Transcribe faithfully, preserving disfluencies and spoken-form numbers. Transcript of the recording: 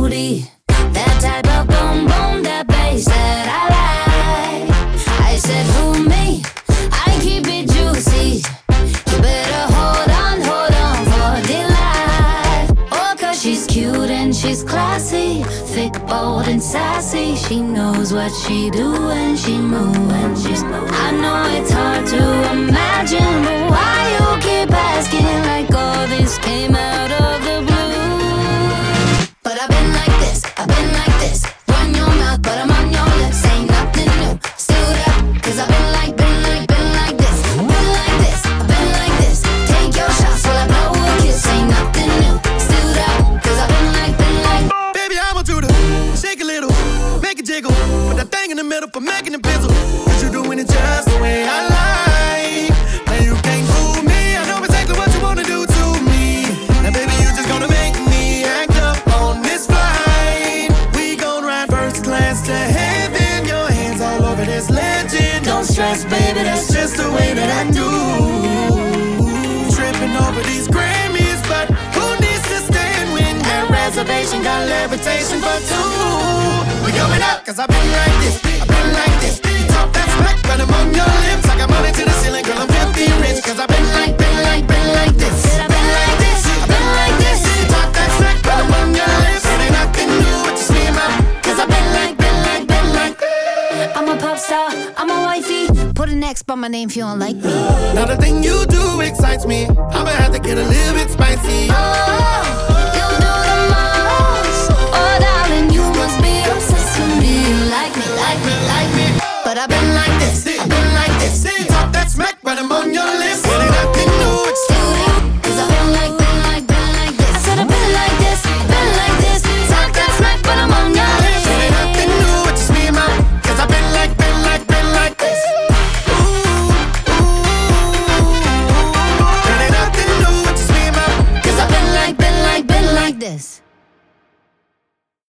booty. That type of boom boom, that bass that I like. I said, who me? I keep it juicy. You better hold on, hold on for dear life. Oh, cause she's cute and she's classy, thick, bold and sassy. She knows what she do and she moves. I know it's hard to imagine, but why you keep asking like all this came out of the blue? But I've been like this, I've been like this. Run your mouth, but I'm on your lips. Ain't nothing new, still that. Cause I've been like, been like, been like this. Been like this, I've been like this. Take your shots while I blow a kiss. Ain't nothing new, still that. Cause I've been like, been like. Baby, I want you to shake a little, make it jiggle. Put that thing in the middle for making it bizzle. Cause you doing it just the way I like. Now you can't fool me, I know exactly what you wanna do to me. Now baby, you just gonna make me act up on this flight. We gon' ride first class to heaven. Your hands all over this legend. Don't stress, baby, that's just the way that I do. Tripping over these Grammys, but who needs to stand when that reservation got levitation for two? We going up, cause I've been like this, I've been like this. Talk that smack, but I'm on your lips. I got money to the ceiling, girl, I'm filthy rich. Cause I've been like, been like, been like this. I've been like this, I've been like this. Talk that smack, but I'm on your lips. It ain't nothing new, what you scream out. Cause I've been like, been like, been like. I'm a pop star, I'm a wifey. Put an X by my name if you don't like me. Now the thing you do excites me. I'ma have to get a little bit spicy. Oh, you do the most. Oh, darling, you must be obsessed with me. You like me, like me, like me. But I've been like this, I've been like this. Talk that smack, but I'm on your lips.